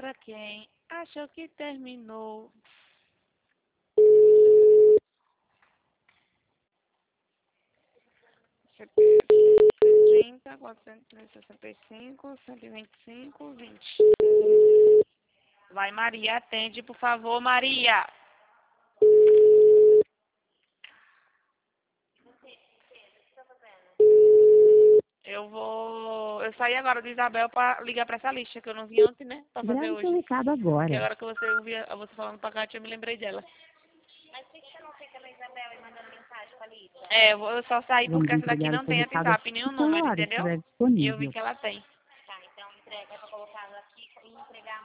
para quem achou que terminou. CPF 30, 465, 125, 20. Vai, Maria, atende, por favor, Maria. Eu saí agora do Isabel para ligar para essa lista que eu não vi ontem, né? Para fazer Grave seu hoje. recado Que agora. agora que você ouvia você falando pra Cátia, eu me lembrei dela. Mas por que você não fica na Isabel e mandando mensagem pra Lisa? Eu só saí porque Vamos essa daqui entregar não seu tem recado WhatsApp, assim nenhum que o número, celular entendeu? estiver E eu vi disponível. que ela tem. Tá, então entrega